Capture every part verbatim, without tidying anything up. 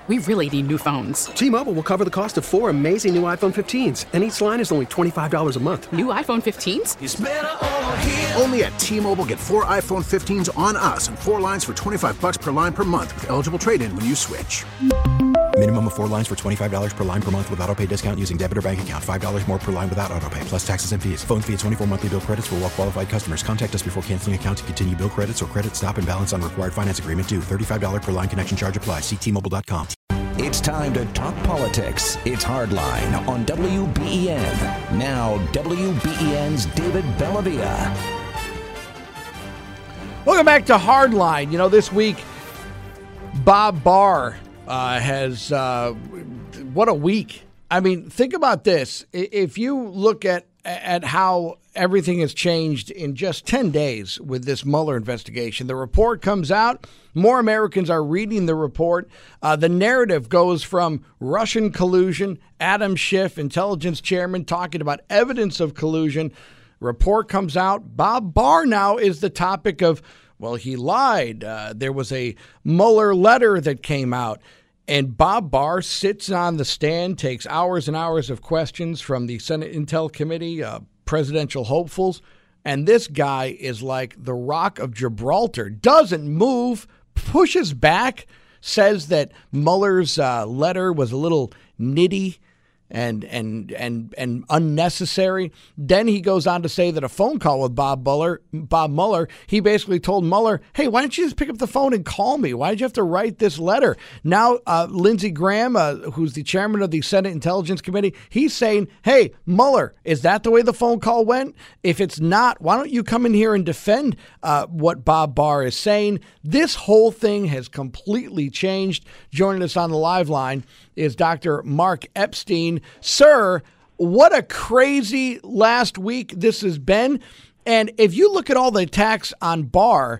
We really need new phones. T-Mobile will cover the cost of four amazing new iPhone fifteens, and each line is only twenty-five dollars a month. New iPhone fifteens? It's better over here. Only at T-Mobile, get four iPhone fifteens on us and four lines for twenty-five dollars per line per month with eligible trade-in when you switch. Minimum of four lines for twenty-five dollars per line per month with autopay discount using debit or bank account. five dollars more per line without autopay, plus taxes and fees. Phone fee at twenty-four monthly bill credits for well-qualified customers. Contact us before canceling account to continue bill credits or credit stop and balance on required finance agreement due. thirty-five dollars per line connection charge applies. See T Mobile dot com. It's time to talk politics. It's Hardline on W B E N. Now, W B E N's David Bellavia. Welcome back to Hardline. You know, this week, Bob Barr uh, has, uh, what a week. I mean, think about this. If you look at at how everything has changed in just ten days with this Mueller investigation, the report comes out. More Americans are reading the report. Uh, the narrative goes from Russian collusion, Adam Schiff, intelligence chairman, talking about evidence of collusion. Report comes out. Bob Barr now is the topic of, well, he lied. Uh, there was a Mueller letter that came out. And Bob Barr sits on the stand, takes hours and hours of questions from the Senate Intel Committee, uh, presidential hopefuls. And this guy is like the Rock of Gibraltar, doesn't move, pushes back, says that Mueller's uh, letter was a little nitty and and and and unnecessary. Then he goes on to say that a phone call with Bob Mueller, Bob Mueller, he basically told Mueller, hey, why don't you just pick up the phone and call me? Why did you have to write this letter? Now, uh, Lindsey Graham, uh, who's the chairman of the Senate Intelligence Committee, he's saying, hey, Mueller, is that the way the phone call went? If it's not, why don't you come in here and defend uh, what Bob Barr is saying? This whole thing has completely changed. Joining us on the live line is Doctor Mark Epstein. Sir, what a crazy last week this has been. And if you look at all the attacks on Barr,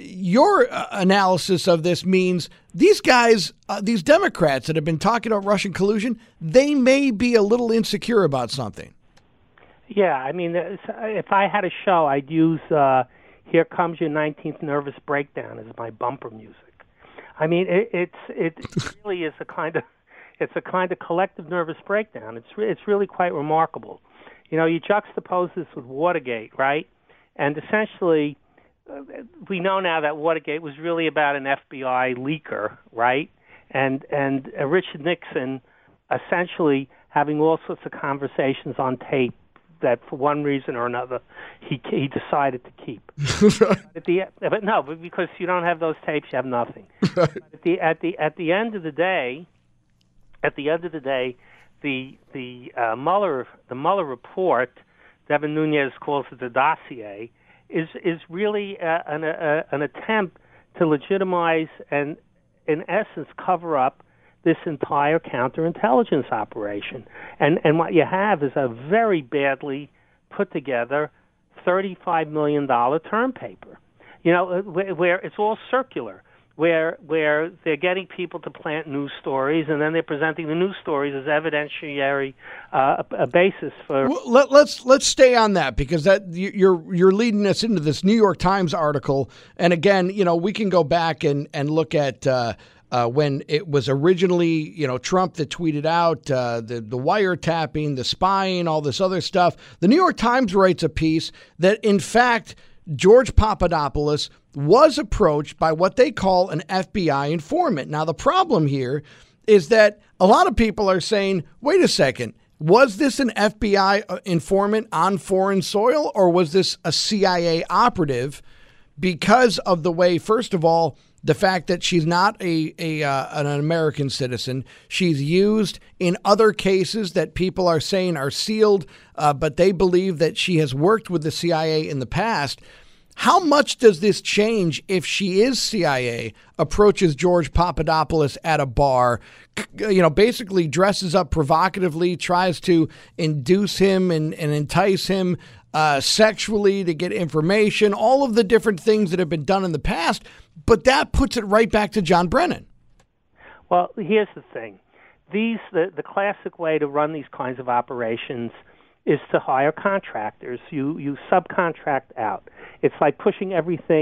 your uh, analysis of this means these guys, uh, these Democrats that have been talking about Russian collusion, they may be a little insecure about something. Yeah, I mean, if I had a show, I'd use uh, Here Comes Your nineteenth Nervous Breakdown as my bumper music. I mean, it, it's it really is a kind of It's a kind of collective nervous breakdown. It's re- it's really quite remarkable. You know, you juxtapose this with Watergate, right? And essentially, uh, we know now that Watergate was really about an F B I leaker, right? And and uh, Richard Nixon essentially having all sorts of conversations on tape that, for one reason or another, he he decided to keep. But at the but no, but because you don't have those tapes, you have nothing. But at the at the at the end of the day. At the end of the day, the the uh, Mueller the Mueller report, Devin Nunes calls it the dossier, is is really uh, an uh, an attempt to legitimize and, in essence, cover up this entire counterintelligence operation. And and what you have is a very badly put together thirty-five million dollars term paper. You know, where, where it's all circular. Where where they're getting people to plant news stories, and then they're presenting the news stories as evidentiary uh, a, a basis for. Well, let, let's let's stay on that, because that you're you're leading us into this New York Times article, and again, you know, we can go back and and look at uh, uh, when it was originally, you know, Trump that tweeted out uh, the the wiretapping, the spying, all this other stuff. The New York Times writes a piece that, in fact, George Papadopoulos was approached by what they call an F B I informant. Now, the problem here is that a lot of people are saying, wait a second, was this an F B I informant on foreign soil, or was this a C I A operative? Because of the way, first of all, the fact that she's not a, a uh, an American citizen, she's used in other cases that people are saying are sealed, uh, but they believe that she has worked with the C I A in the past. How much does this change if she is C I A, approaches George Papadopoulos at a bar, you know, basically dresses up provocatively, tries to induce him and, and entice him uh, sexually to get information, all of the different things that have been done in the past, but that puts it right back to John Brennan. Well, here's the thing. These the, the classic way to run these kinds of operations is to hire contractors. You you subcontract out. It's like pushing everything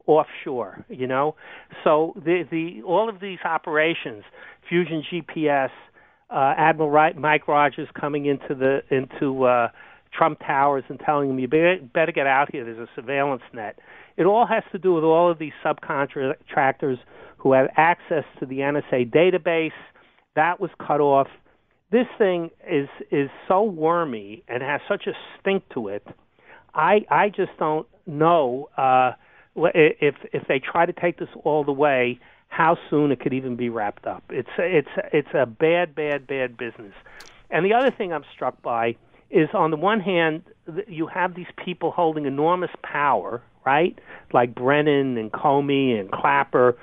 offshore, you know. So the the all of these operations, Fusion G P S, uh, Admiral Wright, Mike Rogers coming into the into uh, Trump Towers and telling them, you better, better get out here, there's a surveillance net. It all has to do with all of these subcontractors who have access to the N S A database. That was cut off. This thing is is so wormy and has such a stink to it. I I just don't know uh, if if they try to take this all the way, how soon it could even be wrapped up. It's it's it's a bad bad bad business. And the other thing I'm struck by is, on the one hand, you have these people holding enormous power, right? Like Brennan and Comey and Clapper,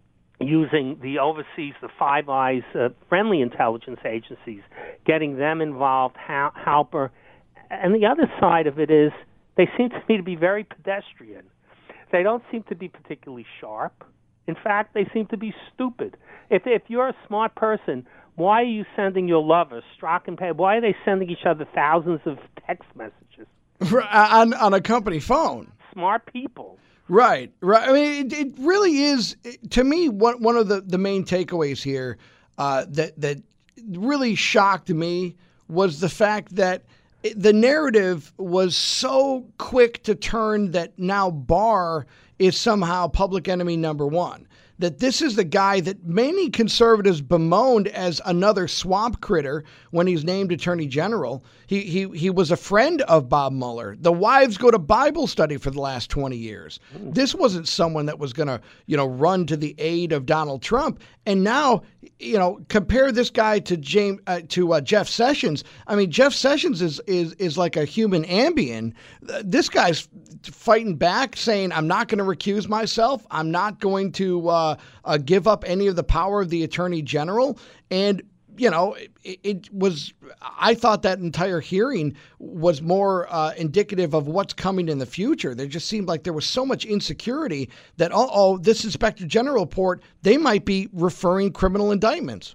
using the overseas, the Five Eyes uh, friendly intelligence agencies, getting them involved, Hal- Halper. And the other side of it is they seem to me to be very pedestrian. They don't seem to be particularly sharp. In fact, they seem to be stupid. If if you're a smart person, why are you sending your lover, Strzok and Pay? Why are they sending each other thousands of text messages? on, on a company phone. Smart people. Right, right. I mean, it, it really is, to me, one one of the, the main takeaways here uh, that that really shocked me was the fact that the narrative was so quick to turn that now Barr is somehow public enemy number one. That this is the guy that many conservatives bemoaned as another swamp critter when he's named Attorney General. He he he was a friend of Bob Mueller. The wives go to Bible study for the last twenty years. This wasn't someone that was going to, you know, run to the aid of Donald Trump. And now, you know, compare this guy to James uh, to uh, Jeff Sessions. I mean, Jeff Sessions is is is like a human Ambien. This guy's fighting back, saying, "I'm not going to recuse myself. I'm not going to uh, uh, give up any of the power of the Attorney General." And you know, it, it was. I thought that entire hearing was more uh, indicative of what's coming in the future. There just seemed like there was so much insecurity that, oh, oh this Inspector General report, they might be referring criminal indictments.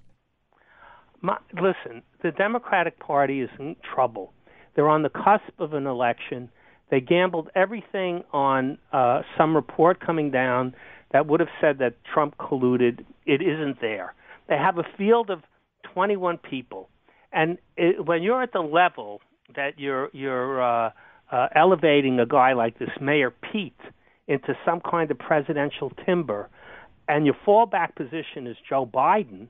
My, listen, the Democratic Party is in trouble. They're on the cusp of an election. They gambled everything on uh, some report coming down that would have said that Trump colluded. It isn't there. They have a field of twenty-one people, and it, when you're at the level that you're you're uh, uh, elevating a guy like this Mayor Pete into some kind of presidential timber, and your fallback position is Joe Biden,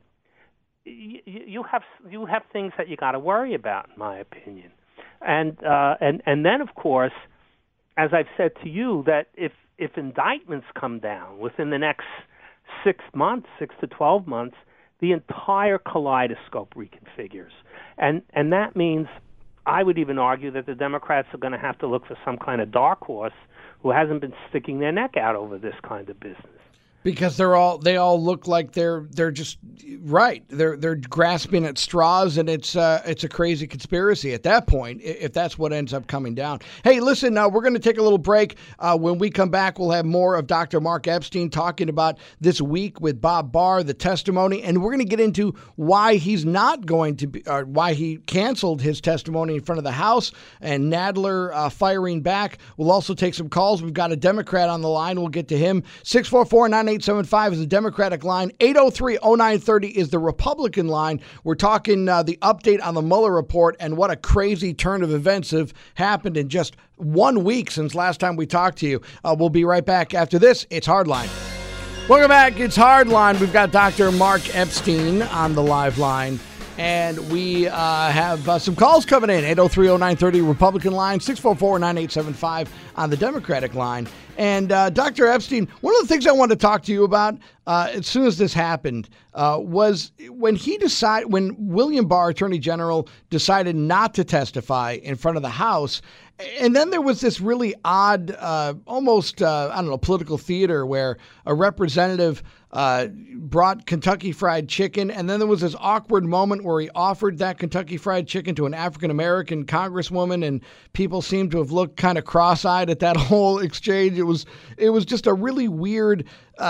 you, you have you have things that you got to worry about, in my opinion. And uh, and and then, of course, as I've said to you, that if if indictments come down within the next six months, six to twelve months, the entire kaleidoscope reconfigures. And and that means, I would even argue that the Democrats are going to have to look for some kind of dark horse who hasn't been sticking their neck out over this kind of business. Because they're all they all look like they're they're just right. They're they're grasping at straws, and it's uh, it's a crazy conspiracy at that point, if that's what ends up coming down. Hey, listen, uh, we're going to take a little break. Uh, when we come back, we'll have more of Doctor Mark Epstein talking about this week with Bob Barr, the testimony, and we're going to get into why he's not going to be, or why he canceled his testimony in front of the House, and Nadler uh, firing back. We'll also take some calls. We've got a Democrat on the line. We'll get to him. six four four, nine eight seven five is the Democratic line. eight oh three, oh nine thirty is the Republican line. We're talking uh, the update on the Mueller report and what a crazy turn of events have happened in just one week since last time we talked to you. Uh, we'll be right back after this. It's Hardline. Welcome back. It's Hardline. We've got Doctor Mark Epstein on the live line. And we uh, have uh, some calls coming in. eight oh three, oh nine thirty Republican line, six four four, nine eight seven five on the Democratic line. And uh, Doctor Epstein, one of the things I wanted to talk to you about uh, as soon as this happened uh, was when he decided, when William Barr, Attorney General, decided not to testify in front of the House. And then there was this really odd, uh, almost, uh, I don't know, political theater where a representative uh, brought Kentucky Fried Chicken. And then there was this awkward moment where he offered that Kentucky Fried Chicken to an African-American congresswoman. And people seemed to have looked kind of cross-eyed at that whole exchange. It was it was just a really weird uh,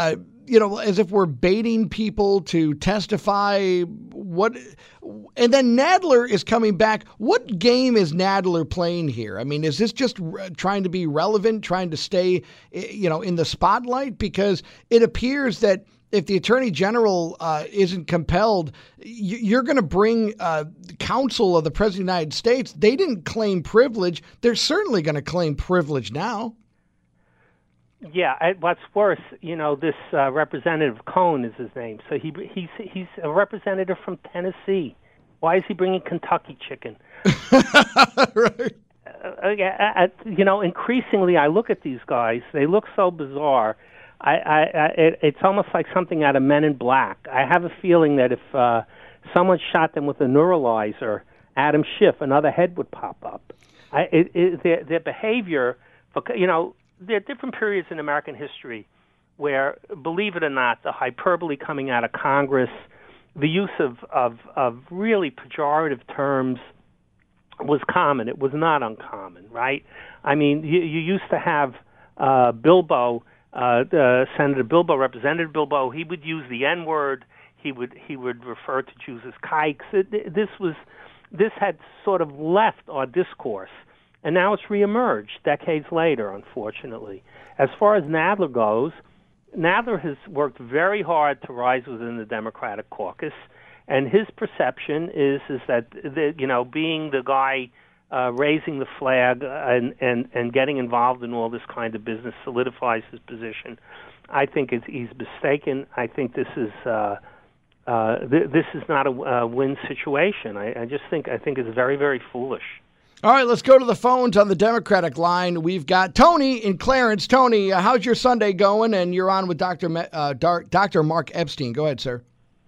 you know, as if we're baiting people to testify. What, and then Nadler is coming back. What game is Nadler playing here? I mean, is this just re- trying to be relevant, trying to stay, you know, in the spotlight? Because it appears that if the Attorney General uh, isn't compelled, you're going to bring uh, counsel of the President of the United States. They didn't claim privilege. They're certainly going to claim privilege now. Yeah, I, what's worse, you know, this uh, Representative Cohn is his name. So he he's he's a representative from Tennessee. Why is he bringing Kentucky chicken? Right. Uh, uh, you know, increasingly I look at these guys. They look so bizarre. I, I, I it, it's almost like something out of Men in Black. I have a feeling that if uh, someone shot them with a neuralizer, Adam Schiff, another head would pop up. I, it, it, their, their behavior, you know, there are different periods in American history where, believe it or not, the hyperbole coming out of Congress, the use of, of, of really pejorative terms was common. It was not uncommon, right? I mean, you, you used to have uh, Bilbo, uh, uh, Senator Bilbo, Representative Bilbo. He would use the N-word. He would he would refer to Jews as kikes. It, this was this had sort of left our discourse. And now it's reemerged decades later, unfortunately. As far as Nadler goes, Nadler has worked very hard to rise within the Democratic caucus, and his perception is is that the, you know, being the guy uh, raising the flag and, and and getting involved in all this kind of business solidifies his position. I think it's, he's mistaken. I think this is uh, uh, th- this is not a, a win situation. I, I just think I think it's very very foolish. All right, let's go to the phones on the Democratic line. We've got Tony in Clarence. Tony, uh, how's your Sunday going? And you're on with Doctor Me- uh, Doctor Mark Epstein. Go ahead, sir.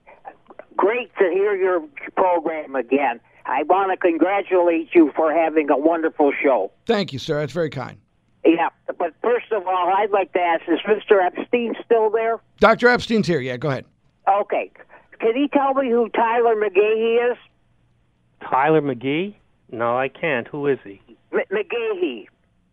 Great to hear your program again. I want to congratulate you for having a wonderful show. Thank you, sir. That's very kind. Yeah, but first of all, I'd like to ask, is Mister Epstein still there? Doctor Epstein's here. Yeah, go ahead. Okay. Can he tell me who Tyler McGahey is? Tyler McGee? No, I can't. Who is he? M- McGahey.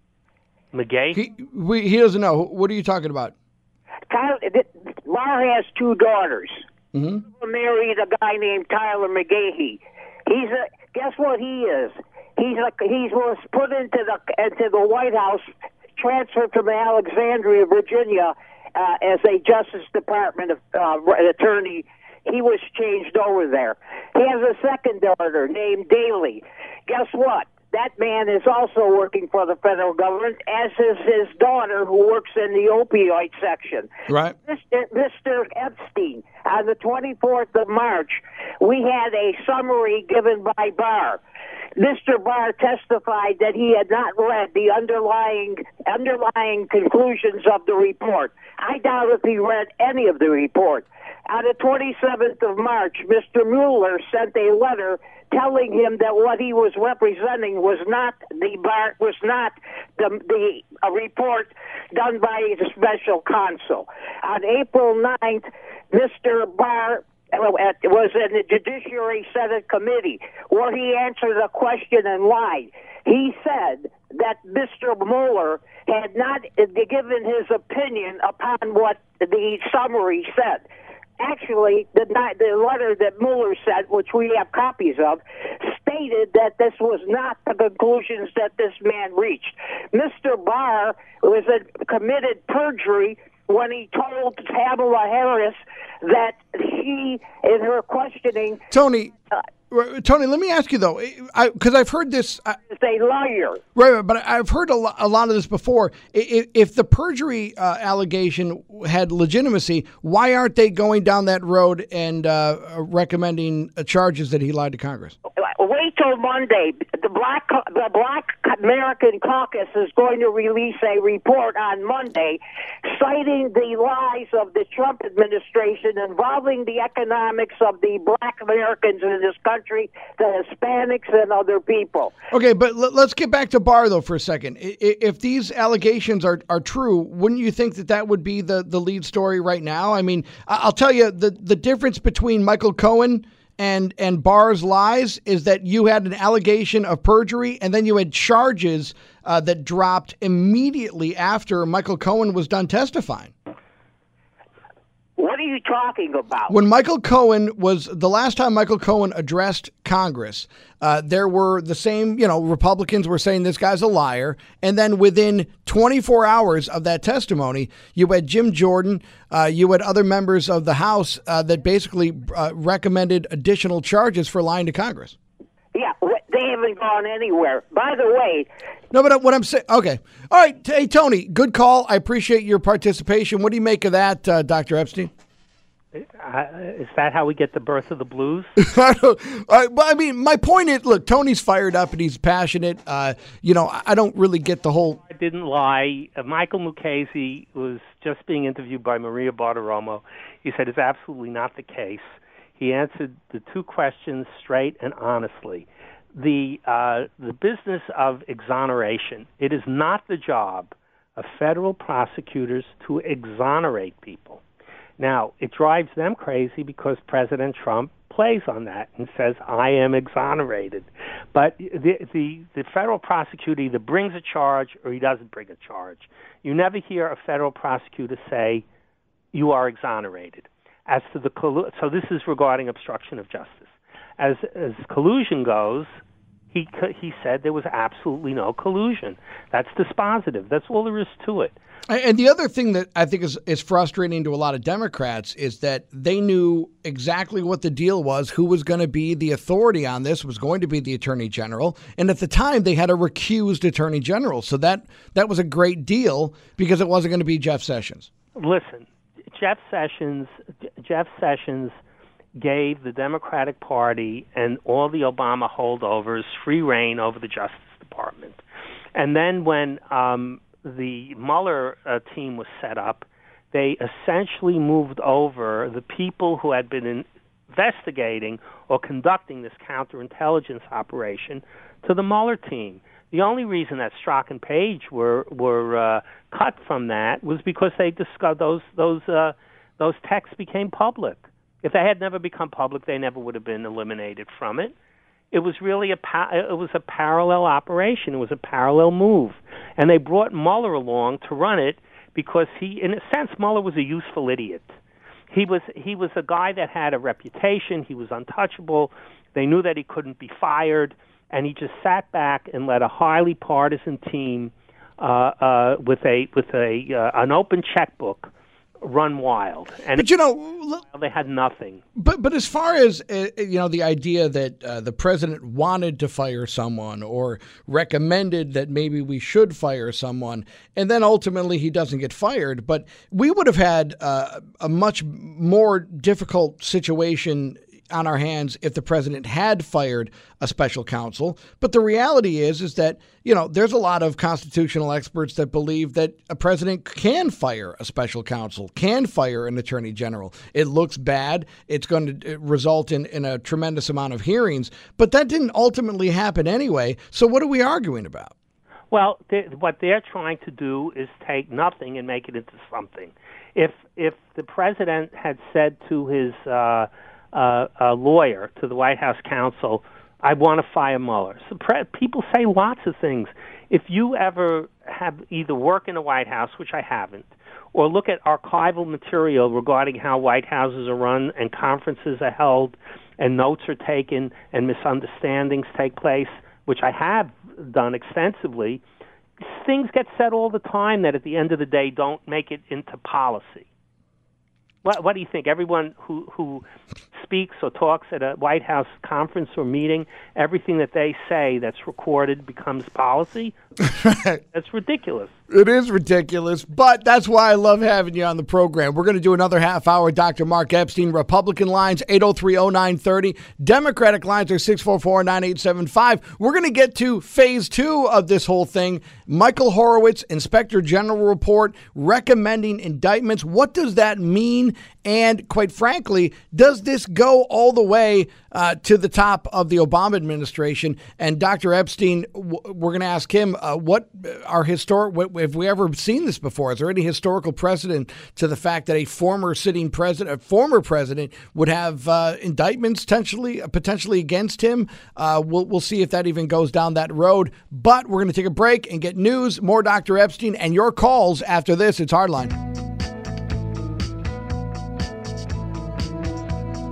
McGahey? He, we, he doesn't know. What are you talking about? Tyler, Barr has two daughters. Mm-hmm. Married a guy named Tyler McGahey. He's a, guess what he is? He's a, he was put into the into the White House, transferred from Alexandria, Virginia, uh, as a Justice Department of, uh, attorney. He was changed over there. He has a second daughter named Daley. Guess what? That man is also working for the federal government, as is his daughter, who works in the opioid section. Right. Mister Mister Epstein, on the twenty-fourth of March, we had a summary given by Barr. Mister Barr testified that he had not read the underlying underlying conclusions of the report. I doubt if he read any of the report. On the twenty-seventh of March, Mister Mueller sent a letter telling him that what he was representing was not the Barr, was not the the a report done by the special counsel. On April ninth, Mister Barr was in the Judiciary Senate Committee, where he answered a question and lied. He said that Mister Mueller had not given his opinion upon what the summary said. Actually, the, the letter that Mueller sent, which we have copies of, stated that this was not the conclusions that this man reached. Mister Barr was a committed perjury when he told Kamala Harris that she, in her questioning... Tony... Uh, Tony, let me ask you, though, because I've heard this... I, is a liar. Right, but I've heard a, lo- a lot of this before. If, if the perjury uh, allegation had legitimacy, why aren't they going down that road and uh, recommending uh, charges that he lied to Congress? Wait till Monday. The Black the Black American Caucus is going to release a report on Monday citing the lies of the Trump administration involving the economics of the Black Americans in this country, the Hispanics, and other people. Okay, but l- let's get back to Barr, though, for a second. I- if these allegations are, are true, wouldn't you think that that would be the, the lead story right now? I mean, I'll tell you, the, the difference between Michael Cohen and and Barr's lies is that you had an allegation of perjury, and then you had charges uh, that dropped immediately after Michael Cohen was done testifying. What are you talking about? When Michael Cohen was, the last time Michael Cohen addressed Congress, uh, there were the same, you know, Republicans were saying this guy's a liar. And then within twenty-four hours of that testimony, you had Jim Jordan, uh, you had other members of the House uh, that basically uh, recommended additional charges for lying to Congress. Yeah, they haven't gone anywhere. By the way... No, but what I'm saying... Okay. All right. Hey, Tony, good call. I appreciate your participation. What do you make of that, uh, Doctor Epstein? Uh, is that how we get the birth of the blues? I, don't, I, but I mean, my point is, look, Tony's fired up and he's passionate. Uh, you know, I don't really get the whole... I didn't lie. Uh, Michael Mukasey was just being interviewed by Maria Bartiromo. He said it's absolutely not the case. He answered the two questions straight and honestly. The uh, the business of exoneration, it is not the job of federal prosecutors to exonerate people. Now, it drives them crazy because President Trump plays on that and says, I am exonerated. But the, the, the federal prosecutor either brings a charge or he doesn't bring a charge. You never hear a federal prosecutor say, you are exonerated. As to the collu- so this is regarding obstruction of justice. As as collusion goes, he he said there was absolutely no collusion. That's dispositive. That's all there is to it. And the other thing that I think is, is frustrating to a lot of Democrats is that they knew exactly what the deal was, who was going to be the authority on this, was going to be the Attorney General. And at the time, they had a recused Attorney General. So that, that was a great deal because it wasn't going to be Jeff Sessions. Listen. Jeff Sessions, Jeff Sessions gave the Democratic Party and all the Obama holdovers free rein over the Justice Department. And then when um, the Mueller uh, team was set up, they essentially moved over the people who had been in- investigating or conducting this counterintelligence operation to the Mueller team. The only reason that Strzok and Page were were uh, cut from that was because they discovered those those uh, those texts became public. If they had never become public, they never would have been eliminated from it. It was really a pa- it was a parallel operation. It was a parallel move, and they brought Mueller along to run it because he, in a sense, Mueller was a useful idiot. He was he was a guy that had a reputation. He was untouchable. They knew that he couldn't be fired. And he just sat back and let a highly partisan team uh, uh, with a with a uh, an open checkbook run wild. And but you know, they had nothing. But but as far as uh, you know, the idea that uh, the president wanted to fire someone or recommended that maybe we should fire someone, and then ultimately he doesn't get fired. But we would have had uh, a much more difficult situation on our hands if the president had fired a special counsel. But the reality is, is that, you know, there's a lot of constitutional experts that believe that a president can fire a special counsel, can fire an attorney general. It looks bad. It's going to result in, in a tremendous amount of hearings. But that didn't ultimately happen anyway. So what are we arguing about? Well, they, what they're trying to do is take nothing and make it into something. If, if the president had said to his uh, Uh, a lawyer, to the White House counsel, I want to fire Mueller. So pre- people say lots of things. If you ever have either work in the White House, which I haven't, or look at archival material regarding how White Houses are run and conferences are held and notes are taken and misunderstandings take place, which I have done extensively, things get said all the time that at the end of the day don't make it into policy. What, what do you think? Everyone who, who speaks or talks at a White House conference or meeting, everything that they say that's recorded becomes policy? That's ridiculous. It is ridiculous, but that's why I love having you on the program. We're going to do another half hour. Doctor Mark Epstein, Republican lines, eight oh three oh nine thirty. Democratic lines are six four four, nine eight seven five. We're going to get to phase two of this whole thing. Michael Horowitz, Inspector General report, recommending indictments. What does that mean? And quite frankly, does this go all the way uh, to the top of the Obama administration? And Doctor Epstein, w- we're going to ask him uh, what are historic, what, have we ever seen this before? Is there any historical precedent to the fact that a former sitting president, a former president, would have uh, indictments potentially potentially against him? Uh, we'll we'll see if that even goes down that road. But we're going to take a break and get news, more Doctor Epstein, and your calls after this. It's Hardline.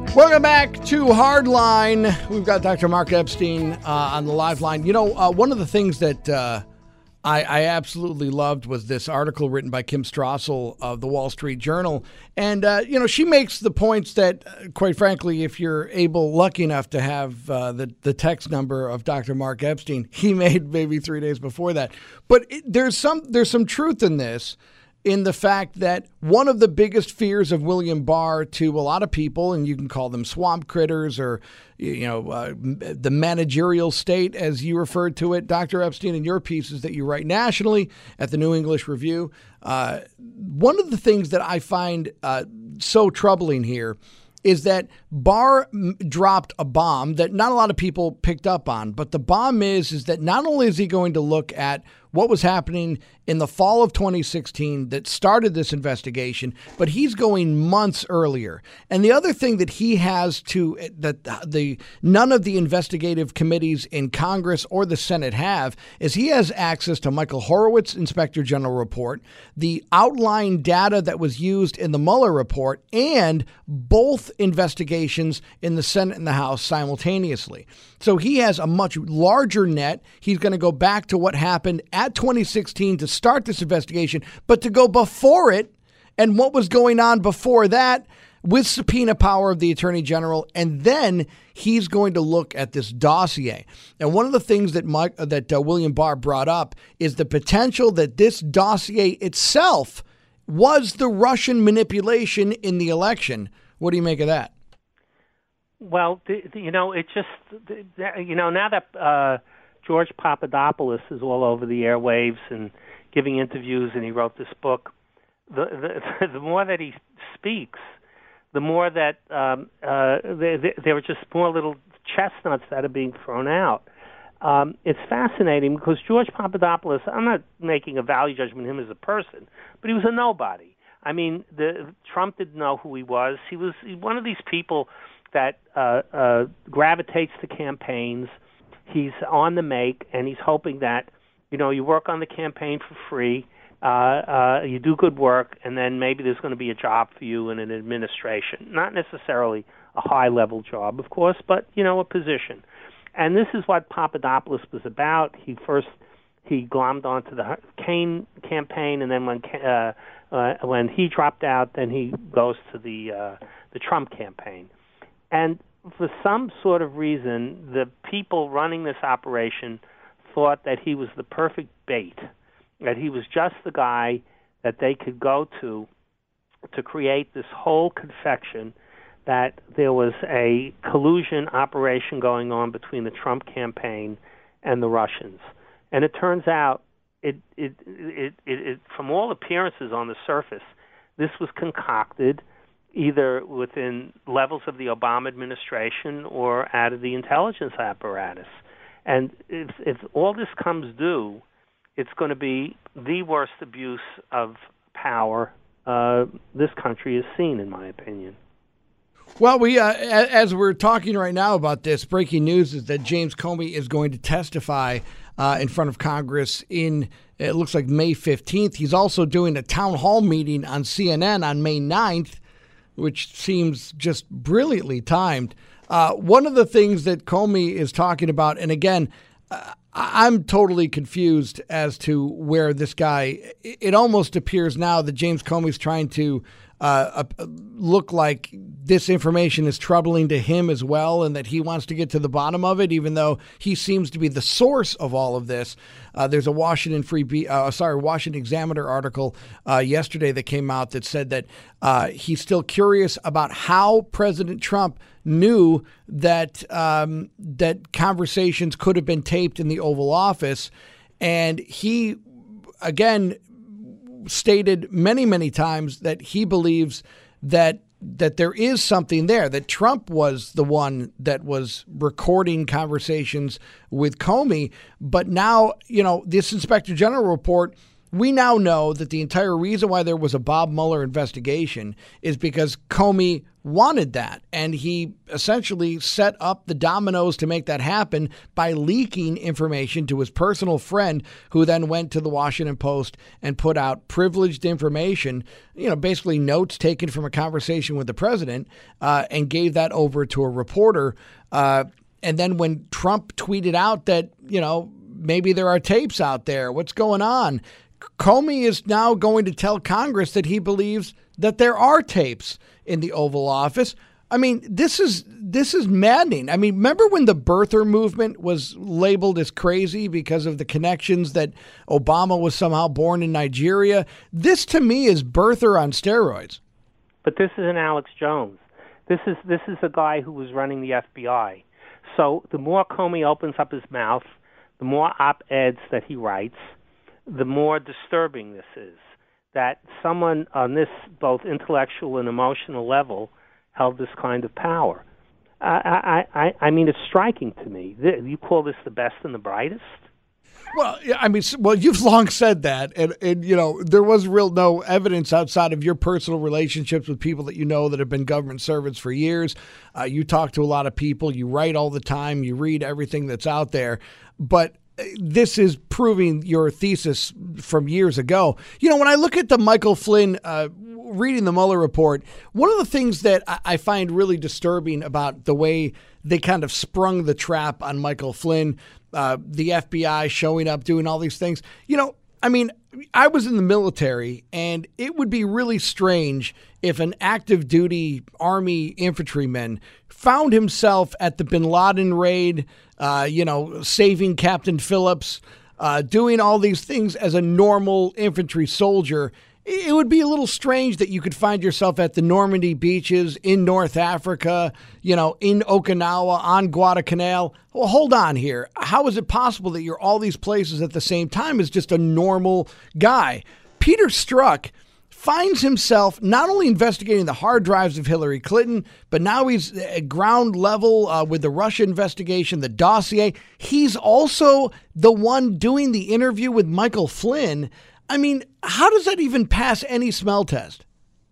Welcome back to Hardline. We've got Doctor Mark Epstein uh, on the live line. You know, uh, one of the things that uh, I, I absolutely loved was this article written by Kim Strassel of the Wall Street Journal. And, uh, you know, she makes the points that, uh, quite frankly, if you're able, lucky enough to have uh, the, the text number of Doctor Mark Epstein, he made maybe three days before that. But it, there's some there's some truth in this, in the fact that one of the biggest fears of William Barr to a lot of people, and you can call them swamp critters or, you know, uh, the managerial state, as you referred to it, Doctor Epstein, in your pieces that you write nationally at the New English Review. Uh, one of the things that I find uh, so troubling here is that Barr dropped a bomb that not a lot of people picked up on. But the bomb is, is that not only is he going to look at what was happening in the fall of twenty sixteen that started this investigation, but he's going months earlier. And the other thing that he has to, that the none of the investigative committees in Congress or the Senate have, is he has access to Michael Horowitz's Inspector General report, the outline data that was used in the Mueller report, and both investigations in the Senate and the House simultaneously. So he has a much larger net. He's going to go back to what happened at twenty sixteen to start this investigation, but to go before it and what was going on before that with subpoena power of the Attorney General. And then he's going to look at this dossier. And one of the things that Mike, that uh, William Barr brought up is the potential that this dossier itself was the Russian manipulation in the election. What do you make of that? Well, the, the, you know, it just, the, you know, now that uh, George Papadopoulos is all over the airwaves and giving interviews, and he wrote this book, the the, the more that he speaks, the more that um, uh, there, there are just more little chestnuts that are being thrown out. Um, it's fascinating because George Papadopoulos, I'm not making a value judgment of him as a person, but he was a nobody. I mean, the, Trump didn't know who he was. He was one of these people that uh, uh, gravitates to campaigns. He's on the make, and he's hoping that, you know, you work on the campaign for free, uh, uh, you do good work, and then maybe there's going to be a job for you in an administration. Not necessarily a high-level job, of course, but, you know, a position. And this is what Papadopoulos was about. He first he glommed onto the Kaine campaign, and then when uh, uh, when he dropped out, then he goes to the uh, the Trump campaign. And for some sort of reason, the people running this operation thought that he was the perfect bait, that he was just the guy that they could go to to create this whole confection that there was a collusion operation going on between the Trump campaign and the Russians. And it turns out, it, it, it, it, it from all appearances on the surface, this was concocted either within levels of the Obama administration or out of the intelligence apparatus. And if, if all this comes due, it's going to be the worst abuse of power uh, this country has seen, in my opinion. Well, we uh, as we're talking right now about this, breaking news is that James Comey is going to testify uh, in front of Congress in, it looks like May fifteenth. He's also doing a town hall meeting on C N N on May ninth, which seems just brilliantly timed. Uh, one of the things that Comey is talking about, and again, uh, I'm totally confused as to where this guy, it almost appears now that James Comey's trying to uh, uh, look like this information is troubling to him as well, and that he wants to get to the bottom of it, even though he seems to be the source of all of this. Uh, there's a Washington Free, Be- uh, sorry, Washington Examiner article uh, yesterday that came out that said that uh, he's still curious about how President Trump knew that um, that conversations could have been taped in the Oval Office, and he again stated many, many times that he believes that that there is something there, that Trump was the one that was recording conversations with Comey. But now, you know, this Inspector General report we now know that the entire reason why there was a Bob Mueller investigation is because Comey wanted that. And he essentially set up the dominoes to make that happen by leaking information to his personal friend, who then went to the Washington Post and put out privileged information, you know, basically notes taken from a conversation with the president, uh, and gave that over to a reporter. Uh, and then when Trump tweeted out that, you know, maybe there are tapes out there, what's going on? Comey is now going to tell Congress that he believes that there are tapes in the Oval Office. I mean, this is this is maddening. I mean, remember when the birther movement was labeled as crazy because of the connections that Obama was somehow born in Nigeria? This, to me, is birther on steroids. But this isn't Alex Jones. This is this is a guy who was running the F B I. So the more Comey opens up his mouth, the more op-eds that he writes, the more disturbing this is, that someone on this both intellectual and emotional level held this kind of power. I, I, I, I mean, it's striking to me. You call this the best and the brightest? Well, yeah, I mean, well, you've long said that, and, and you know, there was real no evidence outside of your personal relationships with people that you know that have been government servants for years. Uh, you talk to a lot of people, you write all the time, you read everything that's out there, but this is proving your thesis from years ago. You know, when I look at the Michael Flynn, uh, reading the Mueller report, one of the things that I find really disturbing about the way they kind of sprung the trap on Michael Flynn, uh, the F B I showing up, doing all these things, you know, I mean, I was in the military, and it would be really strange if an active duty Army infantryman found himself at the bin Laden raid, uh, you know, saving Captain Phillips, uh, doing all these things as a normal infantry soldier. It would be a little strange that you could find yourself at the Normandy beaches in North Africa, you know, in Okinawa, on Guadalcanal. Well, hold on here. How is it possible that you're all these places at the same time as just a normal guy? Peter Strzok finds himself not only investigating the hard drives of Hillary Clinton, but now he's at ground level uh, with the Russia investigation, the dossier. He's also the one doing the interview with Michael Flynn. I mean, how does that even pass any smell test?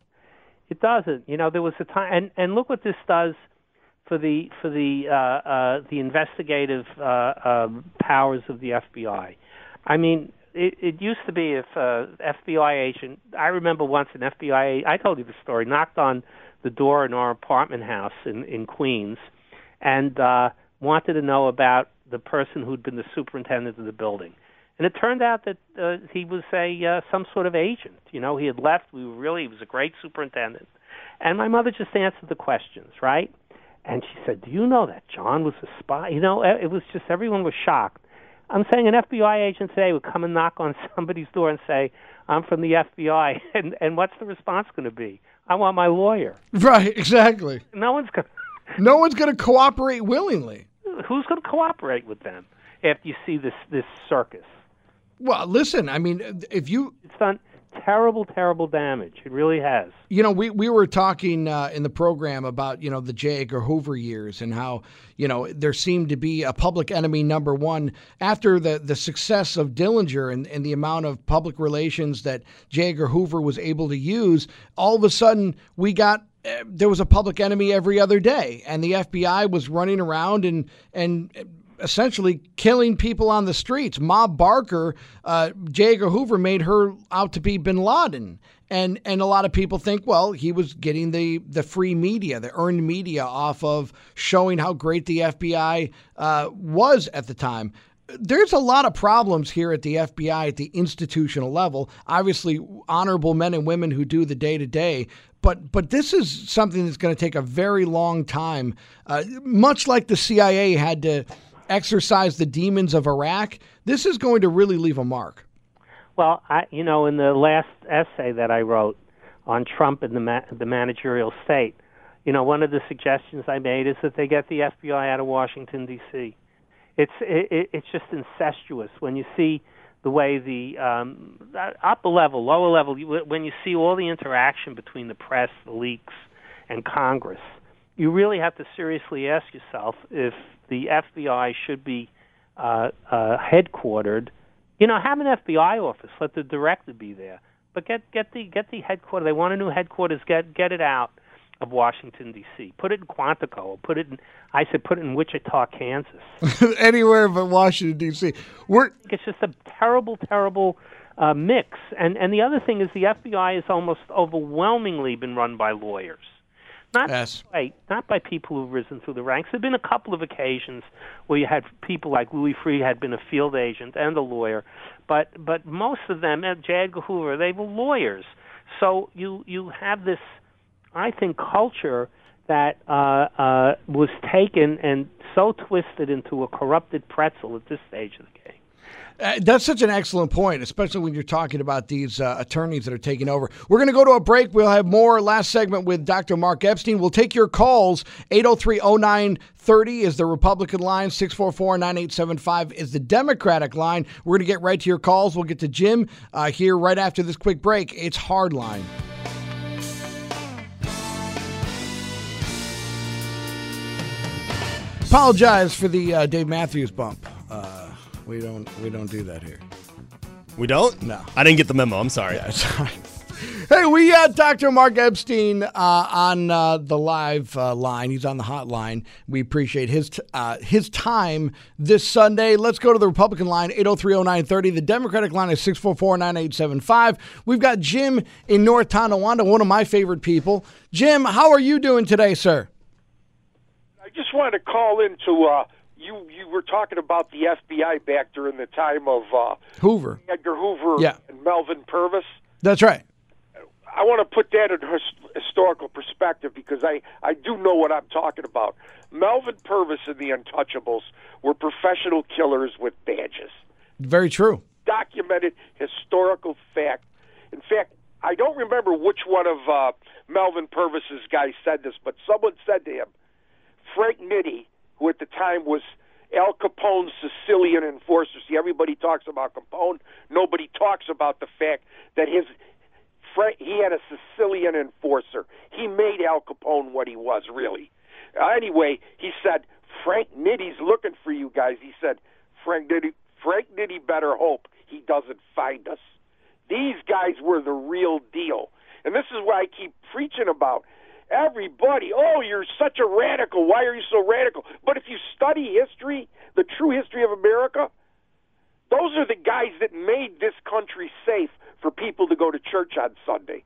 It doesn't. You know, there was a time, and, and look what this does for the for the uh, uh, the investigative uh, um, powers of the F B I. I mean, it, it used to be if an F B I agent, I remember once an F B I, I told you the story, knocked on the door in our apartment house in, in Queens and uh, wanted to know about the person who'd been the superintendent of the building. And it turned out that uh, he was a uh, some sort of agent. You know, he had left. We were really, he was a great superintendent. And my mother just answered the questions, right? And she said, do you know that John was a spy? You know, it was just, everyone was shocked. I'm saying an F B I agent today would come and knock on somebody's door and say, I'm from the F B I. And, and what's the response going to be? I want my lawyer. Right, exactly. No one's going to... No one's going to cooperate willingly. Who's going to cooperate with them after you see this, this circus? Well, listen, I mean, if you... It's done terrible, terrible damage. It really has. You know, we, we were talking uh, in the program about, you know, the J. Edgar Hoover years and how, you know, there seemed to be a public enemy number one after the, the success of Dillinger and, and the amount of public relations that J. Edgar Hoover was able to use. All of a sudden, we got... Uh, there was a public enemy every other day, and the F B I was running around and and... essentially killing people on the streets. Ma Barker, uh, J. Edgar Hoover made her out to be bin Laden. And and a lot of people think, well, he was getting the, the free media, the earned media off of showing how great the F B I uh, was at the time. There's a lot of problems here at the F B I at the institutional level. Obviously, honorable men and women who do the day-to-day. But but this is something that's going to take a very long time, uh, much like the C I A had to exercise the demons of Iraq. This is going to really leave a mark. Well, I, you know, in the last essay that I wrote on Trump and the ma- the managerial state, you know, one of the suggestions I made is that they get the F B I out of Washington, D C It's it, it's just incestuous when you see the way the um, upper level, lower level, when you see all the interaction between the press, the leaks, and Congress. You really have to seriously ask yourself if the F B I should be uh, uh, headquartered You know, have an F B I office. Let the director be there. But get get the get the headquarters. They want a new headquarters. Get get it out of Washington D C. Put it in Quantico. Or put it in. I said put it in Wichita, Kansas. Anywhere but Washington D C. We're. It's just a terrible, terrible uh, mix. And and the other thing is the F B I has almost overwhelmingly been run by lawyers. Not yes. by not by people who've risen through the ranks. There've been a couple of occasions where you had people like Louis Freeh had been a field agent and a lawyer, but but most of them, J. Edgar Hoover, they were lawyers. So you you have this, I think, culture that uh, uh, was taken and so twisted into a corrupted pretzel at this stage of the game. Uh, that's such an excellent point, especially when you're talking about these uh, attorneys that are taking over. We're going to go to a break. We'll have more last segment with Doctor Mark Epstein. We'll take your calls. eight oh three oh nine thirty is the Republican line. six four four, nine eight seven five is the Democratic line. We're going to get right to your calls. We'll get to Jim uh, here right after this quick break. It's Hardline. Apologize for the uh, Dave Matthews bump. Uh, We don't we don't do that here. We don't? No. I didn't get the memo. I'm sorry. Yeah, sorry. Hey, we got Doctor Mark Epstein uh, on uh, the live uh, line. He's on the hotline. We appreciate his t- uh, his time this Sunday. Let's go to the Republican line, eight oh three oh nine thirty. The Democratic line is six four four, nine eight seven five. We've got Jim in North Tonawanda, one of my favorite people. Jim, how are you doing today, sir? I just wanted to call in to... Uh, You you were talking about the F B I back during the time of uh, Hoover, Edgar Hoover, yeah. and Melvin Purvis. That's right. I want to put that in his, historical perspective because I, I do know what I'm talking about. Melvin Purvis and the Untouchables were professional killers with badges. Very true. Documented historical fact. In fact, I don't remember which one of uh, Melvin Purvis's guys said this, but someone said to him, Frank Nitti, who at the time was Al Capone's Sicilian enforcer. See, everybody talks about Capone. Nobody talks about the fact that his he had a Sicilian enforcer. He made Al Capone what he was, really. Uh, anyway, he said, Frank Nitti's looking for you guys. He said, Frank Nitti, Frank Nitti better hope he doesn't find us. These guys were the real deal. And this is what I keep preaching about. Everybody, oh, you're such a radical. Why are you so radical? But if you study history, the true history of America, those are the guys that made this country safe for people to go to church on Sunday.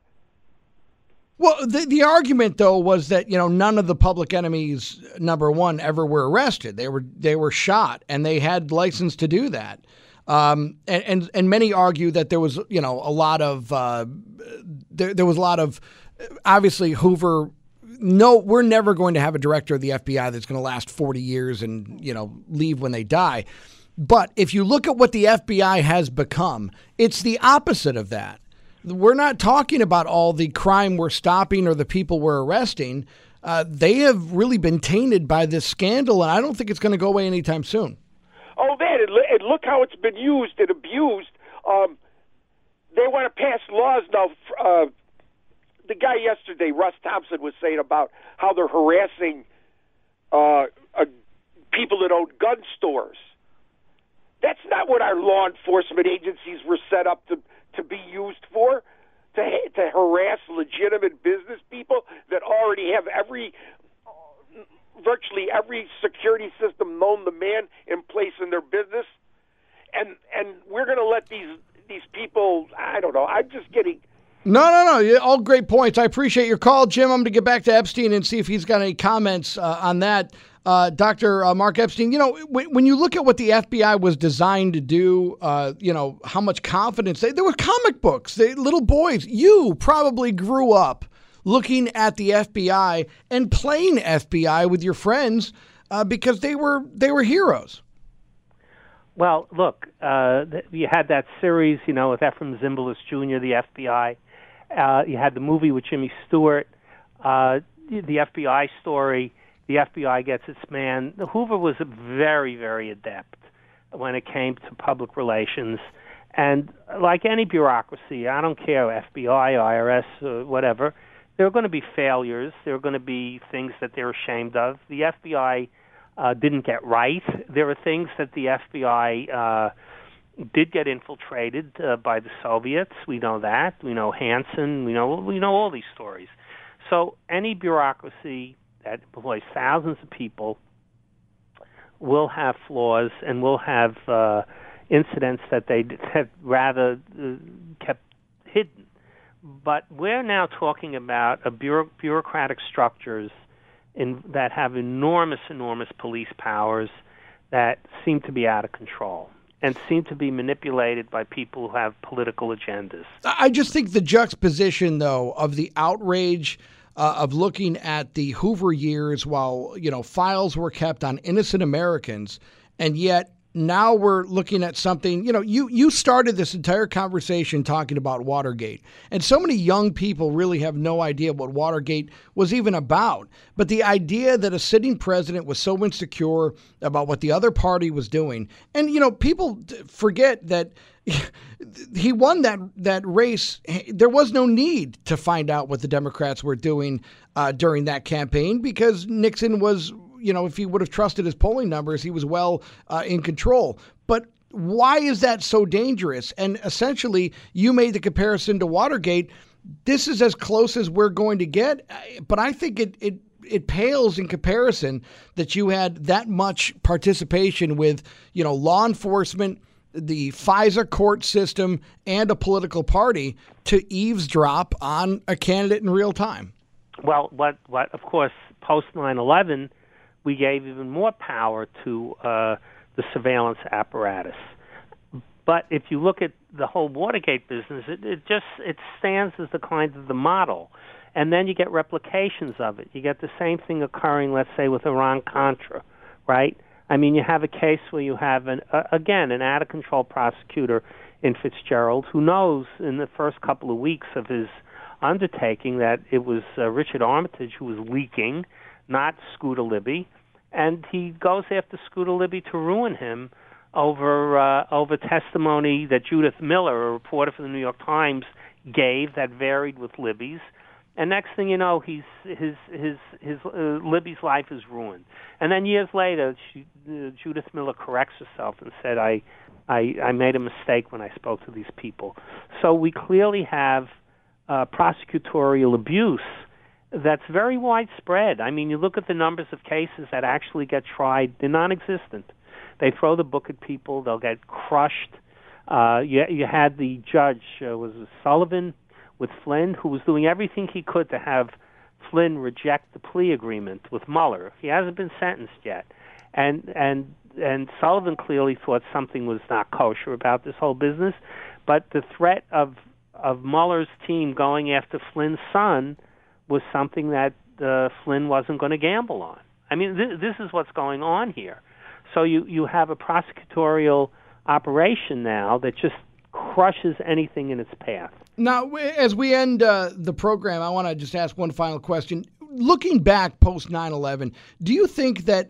Well, the, the argument, though, was that, you know, none of the public enemies, number one, ever were arrested. They were they were shot, and they had license to do that. Um, and, and, and many argue that there was, you know, a lot of, uh, there, there was a lot of, obviously, Hoover, no, we're never going to have a director of the F B I that's going to last forty years and, you know, leave when they die. But if you look at what the F B I has become, it's the opposite of that. We're not talking about all the crime we're stopping or the people we're arresting. Uh, they have really been tainted by this scandal, and I don't think it's going to go away anytime soon. Oh, that, and look how it's been used and abused. Um, they want to pass laws now. Uh, the guy yesterday, Russ Thompson, was saying about how they're harassing uh, uh, people that own gun stores. That's not what our law enforcement agencies were set up to, to be used for, to, to harass legitimate business people that already have every, virtually every security system known to man in place in their business. And and we're going to let these these people, I don't know, I'm just getting... No, no, no. All great points. I appreciate your call, Jim. I'm going to get back to Epstein and see if he's got any comments uh, on that. Uh, Doctor Uh, Mark Epstein, you know, when, when you look at what the F B I was designed to do, uh, you know, how much confidence they, there were comic books, they, little boys. You probably grew up looking at the F B I and playing F B I with your friends uh, because they were they were heroes. Well, look, uh, you had that series, you know, with Ephraim Zimbalist Junior, the F B I. Uh, you had the movie with Jimmy Stewart, uh, the F B I story. The F B I gets its man. Hoover was very, very adept when it came to public relations. And like any bureaucracy, I don't care, F B I, I R S, uh, whatever, there are going to be failures. There are going to be things that they're ashamed of. The F B I uh, didn't get right. There are things that the F B I uh, did get infiltrated uh, by the Soviets. We know that. We know Hansen. We know we know all these stories. So any bureaucracy that employs thousands of people will have flaws and will have uh, incidents that they have rather uh, kept hidden. But we're now talking about a bureau- bureaucratic structures in, that have enormous, enormous police powers that seem to be out of control and seem to be manipulated by people who have political agendas. I just think the juxtaposition, though, of the outrage uh, of looking at the Hoover years while, you know, files were kept on innocent Americans, and yet now we're looking at something, you know, you, you started this entire conversation talking about Watergate, and so many young people really have no idea what Watergate was even about. But the idea that a sitting president was so insecure about what the other party was doing, and, you know, people forget that he won that, that race. There was no need to find out what the Democrats were doing uh, during that campaign because Nixon was, you know, if he would have trusted his polling numbers, he was well uh, in control. But why is that so dangerous? And essentially, you made the comparison to Watergate. This is as close as we're going to get. But I think it it it pales in comparison that you had that much participation with, you know, law enforcement, the FISA court system, and a political party to eavesdrop on a candidate in real time. Well, what what of course post nine eleven. We gave even more power to uh, the surveillance apparatus. But if you look at the whole Watergate business, it, it just it stands as the kind of the model. And then you get replications of it. You get the same thing occurring, let's say, with Iran-Contra, right? I mean, you have a case where you have, an uh, again, an out-of-control prosecutor in Fitzgerald who knows in the first couple of weeks of his undertaking that it was uh, Richard Armitage who was leaking, not Scooter Libby, and he goes after Scooter Libby to ruin him over uh, over testimony that Judith Miller, a reporter for the New York Times, gave that varied with Libby's. And next thing you know, he's his his his uh, Libby's life is ruined. And then years later, she, uh, Judith Miller corrects herself and said, "I, I I made a mistake when I spoke to these people." So we clearly have uh, prosecutorial abuse that's very widespread. I mean, you look at the numbers of cases that actually get tried, they're non-existent. They throw the book at people, they'll get crushed. Uh, you, you had the judge, uh, was it Sullivan with Flynn, who was doing everything he could to have Flynn reject the plea agreement with Mueller. He hasn't been sentenced yet. And, and, and Sullivan clearly thought something was not kosher about this whole business. But the threat of, of Mueller's team going after Flynn's son was something that uh, Flynn wasn't going to gamble on. I mean, th- this is what's going on here. So you, you have a prosecutorial operation now that just crushes anything in its path. Now, as we end uh, the program, I want to just ask one final question. Looking back post nine eleven, do you think that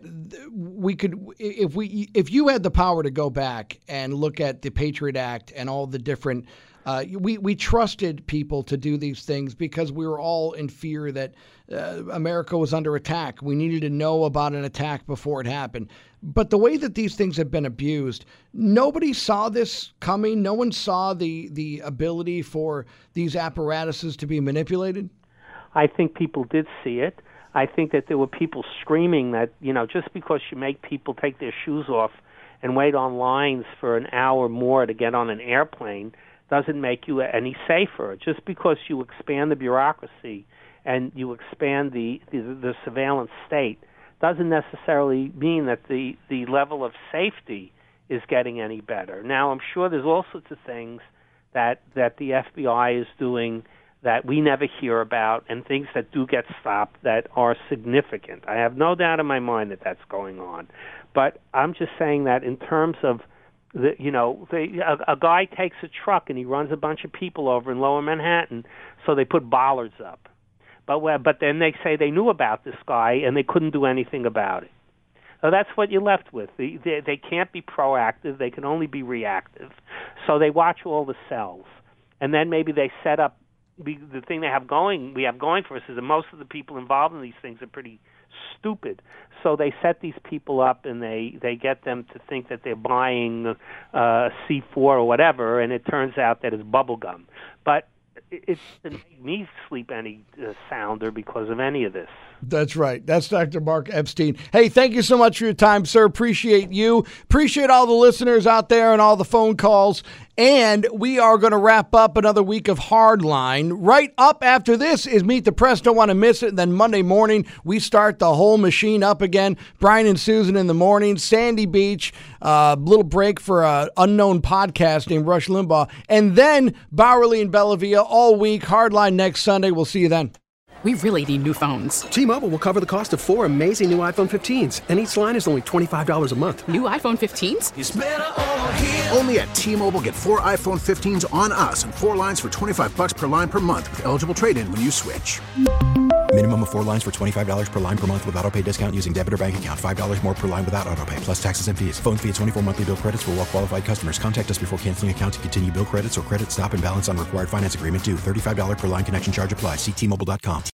we could, if we, if you had the power to go back and look at the Patriot Act and all the different Uh, we, we trusted people to do these things because we were all in fear that uh, America was under attack. We needed to know about an attack before it happened. But the way that these things have been abused, nobody saw this coming. No one saw the, the ability for these apparatuses to be manipulated. I think people did see it. I think that there were people screaming that, you know, just because you make people take their shoes off and wait on lines for an hour more to get on an airplane doesn't make you any safer. Just because you expand the bureaucracy and you expand the, the, the surveillance state doesn't necessarily mean that the, the level of safety is getting any better. Now, I'm sure there's all sorts of things that, that the F B I is doing that we never hear about and things that do get stopped that are significant. I have no doubt in my mind that that's going on. But I'm just saying that in terms of The, you know, they, a, a guy takes a truck and he runs a bunch of people over in Lower Manhattan, so they put bollards up. But but then they say they knew about this guy and they couldn't do anything about it. So that's what you're left with. They, they, they can't be proactive. They can only be reactive. So they watch all the cells. And then maybe they set up the, the thing they have going, we have going for us is that most of the people involved in these things are pretty stupid. So they set these people up, and they, they get them to think that they're buying uh, C four or whatever, and it turns out that it's bubble gum. But it, it didn't make me sleep any uh, sounder because of any of this. That's right. That's Doctor Mark Epstein. Hey, thank you so much for your time, sir. Appreciate you. Appreciate all the listeners out there and all the phone calls. And we are going to wrap up another week of Hardline. Right up after this is Meet the Press. Don't want to miss it. And then Monday morning, we start the whole machine up again. Brian and Susan in the morning. Sandy Beach. A uh, little break for an unknown podcast named Rush Limbaugh. And then Bowerly and Bellavia all week. Hardline next Sunday. We'll see you then. We really need new phones. T-Mobile will cover the cost of four amazing new iPhone fifteens, and each line is only twenty-five dollars a month. New iPhone fifteens? It's better over here. Only at T-Mobile, get four iPhone fifteens on us and four lines for twenty-five bucks per line per month with eligible trade-in when you switch. Minimum of four lines for twenty-five dollars per line per month with autopay discount using debit or bank account. five dollars more per line without autopay, plus taxes and fees. Phone fee at twenty-four monthly bill credits for well-qualified customers. Contact us before canceling account to continue bill credits or credit stop and balance on required finance agreement due. thirty-five dollars per line connection charge applies. See T Mobile dot com.